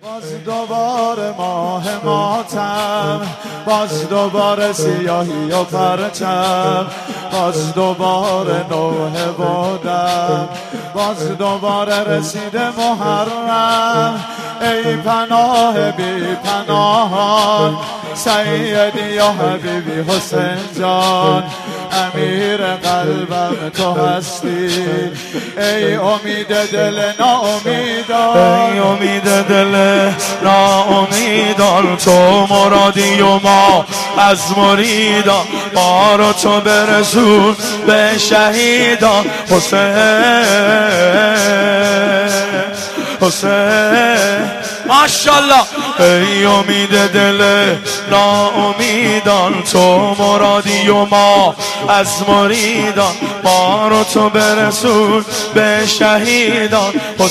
باز دوباره ماه ماتم، باز دوباره سیاهی و پرچم، باز دوباره نوحه بودم، باز دوباره رسیده محرم. ای پناه بی پناهان، سیدی یا حبیبی حسین جان، امیر قلبم تو هستی. ای امید دل ناامیدان، ای امید دل ناامیدان، تو مرادی و ما از مریدان، ما رو تو برسون به شهیدان. حسین ماشاءالله. ای امید دل ناامیدان، تو مرادی و ما از مریدان، ما رو تو برسون به شهیدان.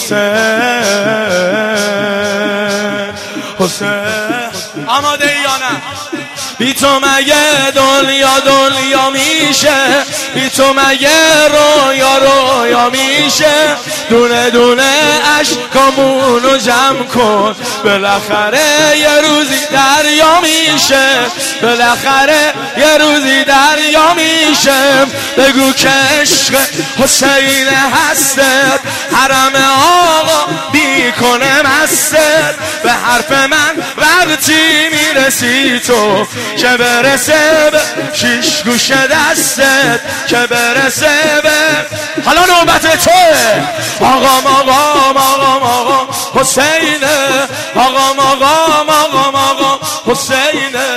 حسین آماده یا نه؟ بی تو مگه دنیا میشه؟ بی تو مگه رویا میشه؟ دونه دونه عشقامونو جمع کن، بالاخره یه روزی دریا میشه، بالاخره یه روزی دریا میشه. بگو که عشق حسین هستت، حرم آقا بیکنه مستت، به حرف من وقتی میرسی تو، که برسه به شیش گوش دستت، که برسه به حالا نوبت توه. آقا حسینه، آقا حسینه.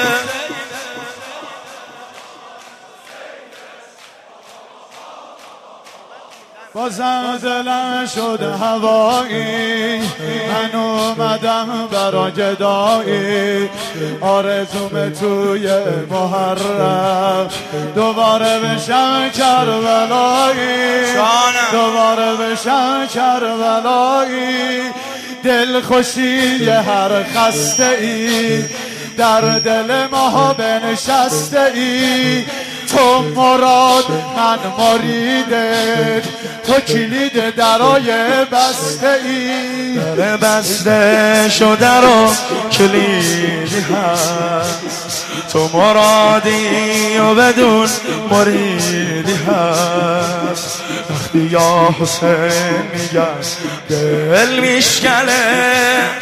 بازم دلم شد هوایی، من اومدم برا گدایی، آرزوم توی محرم دوباره بشم کربلایی، دوباره بشم کربلایی. دل خوشی هر خسته ای، در دل ما بنشسته ای. تو مراد من مریدت، تو کلید درای بسته ای. در بسته شده رو کلیدی هست، تو مرادی و بدون مریدی هست. وقتی یا حسین میگن دل میشکنه،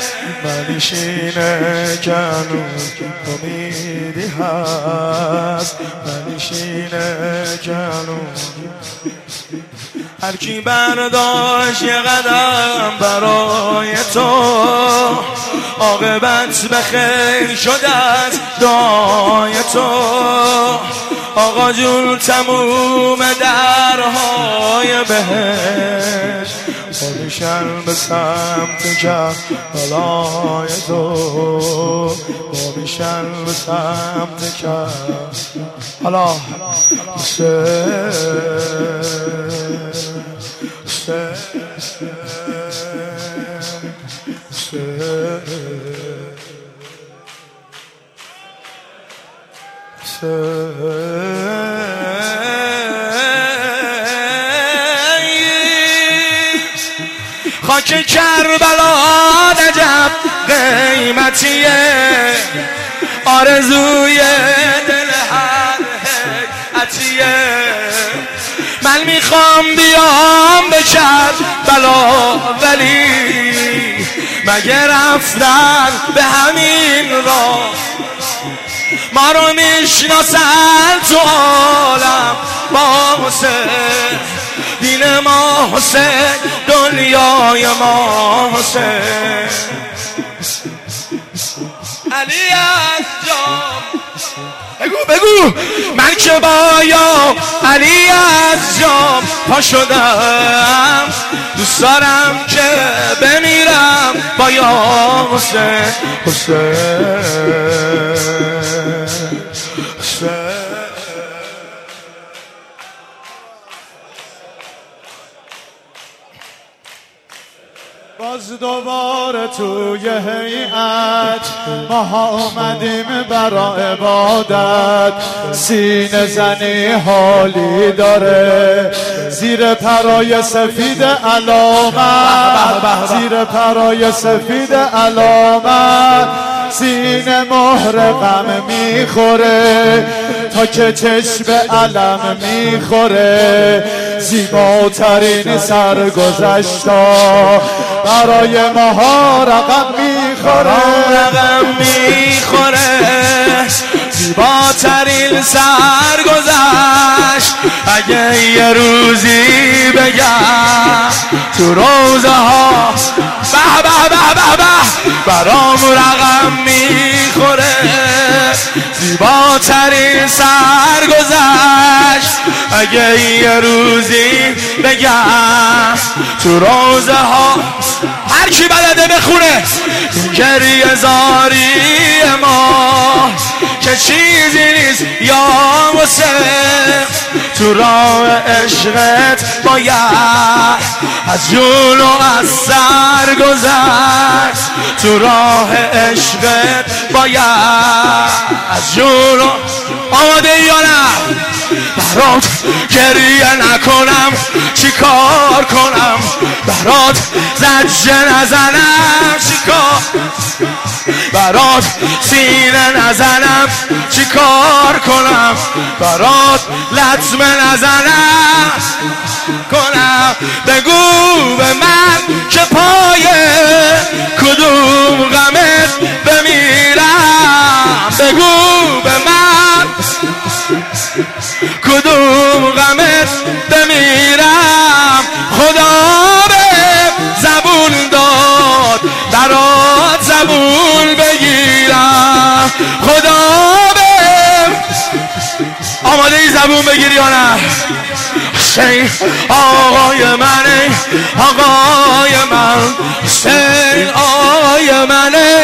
منشینه کنون امیدی هست، منشینه کنون. هر کی برداشت یه قدم برای تو، عاقبت به خیر شده از دعای تو. آقا جون تموم درهای بهشت بامیشن به سمت کربلای تو، بامیشن به سمت کربلای. حالا خاک کربلا عجب قیمتیه، آرزوی دل هر حیعتیه. من میخوام بیام به کربلا، ولی مگه رفتن به همین راه؟ ما رو میشناسن تو عالم با حسین، دین ما حسین، دنیای ما حسین. علی عزام بگو من که با یا علی عزام پا شدم، دوست دارم که بمیرم با یا حسین. باز دوباره توی هیئت ما آمدیم برا عبادت، سینه زنی حالی داره زیر پرای سفید علامت، زیر پرای سفید علامت سینه مهر غم میخوره تا که چشم علم میخوره، زیباترین سرگذشتا برای ماها رقم میخوره، رقم میخوره، زیباترین سرگذشت اگه یه روزی بگم تو روزه ها به به به به به برام رقم میخوره، زیباترین سرگذشت اگه یه روزی بگم تو روزه ها. هر کی بلده بخونه گریه زاری ما که چیزی نیست یا واسه تو راه عشقت باید از جون و از سر گذشت، تو راه عشقت باید از جون و آماده یا نه برات گریه نکنم چی کار کنم، برات زجه نزنم چی کار، برات سینه نزنم چی کار کنم، برات لطمه نزنم کنم. بگو به من که پای کدوم غمت بمیرم، بگو به من کدوم غمت بمیرم، خدا به زبون داد برات زبون بگیرم، خدا به آماده ای زبون بگیری یا نه؟ حسین آقای منه، آقای من، حسین آقای منه.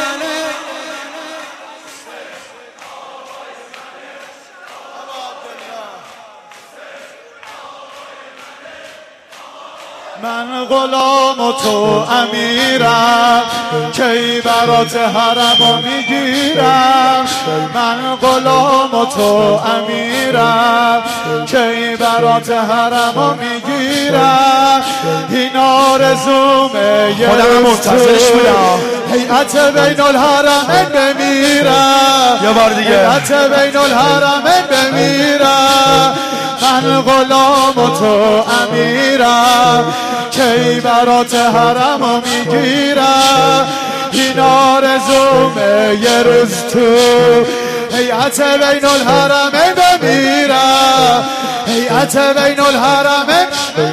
من غلام و تو امیرم کی برات حرمو میگیرم، من غلام و تو امیرم کی برات حرمو میگیرم، این آرزومه یه هیئت بین الحرمین بمیرم، یه بار دیگه هیئت بین الحرمین بمیرم، من غلام و تو امیرم کی برات حرمو میگیرم، این آرزومه یه روز تو هیئت بین الحرمین بمیرم، هیئت بین الحرمین.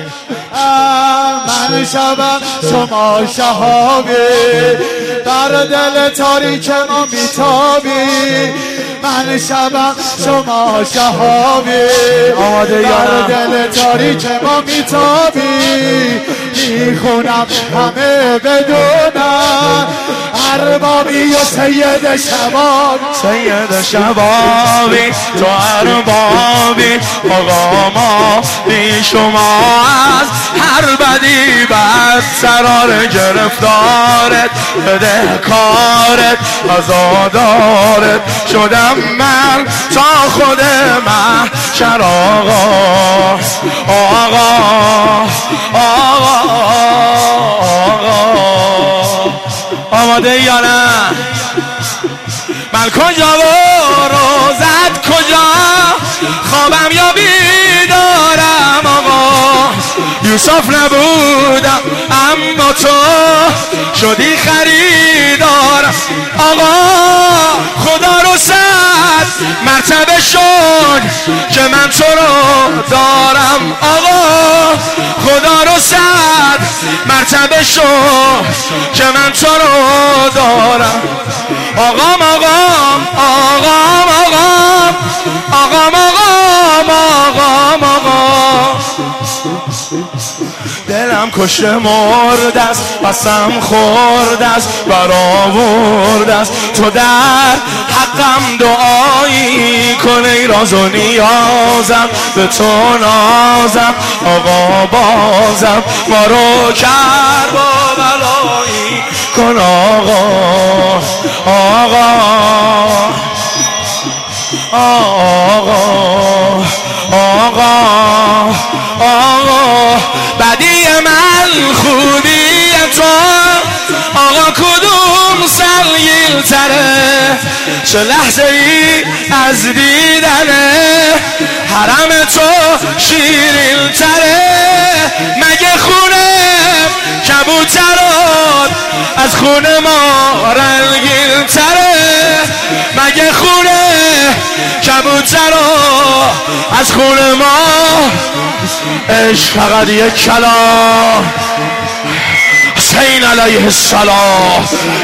من شبم شما شهابی بر دل تاریک ما میتابی، من شبم شما شهابی بر دل تاریک ما میتابی، میخونم همه بدونم اربابی و سید شباب، سید شبابی تو اربابی، آقا ما بی شما از هر بدی بد سرار گرفتارت بده کارت ازادارت شدم من تا خود محشر آقا آقا آقا آقا. آماده یا نه؟ من کجا و روزت کجا، خوابم یا بیدارم آقا، یوسف نبودم اما تو شدی خریدارم آقا، خدا رو 100 مرتبه شد که من تو رو دارم آقا، خدا رو 100 مرتبه شد که من تو رو دارم آقام آقام آقام آقام آقام آقام آقام آقام. دلم کشته مرده است، قسم خورده است، برآورده است تو در حقم دعای رهایی کن ای راز و نیازم به تو نازم آقا بازم ما رو کرد با بلایی کن آقا آقا آقا آقا آقا بدی من خوبی تو آقا کدوم سنگین تره چه لحظه ای از دیدن حرم تو شیرین تره مگه خونه کبوترات از خونه ما رنگین تره مگه خونه کبوترات از خونه ما عشق فقط یک کلام حسین علیه السلام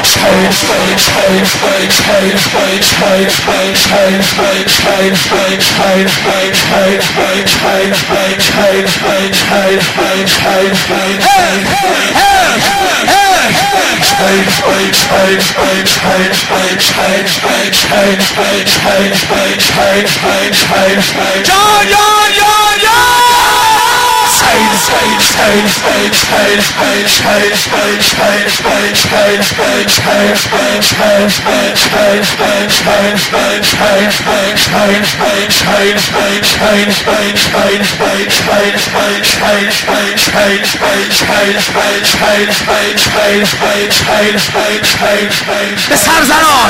به سرزنان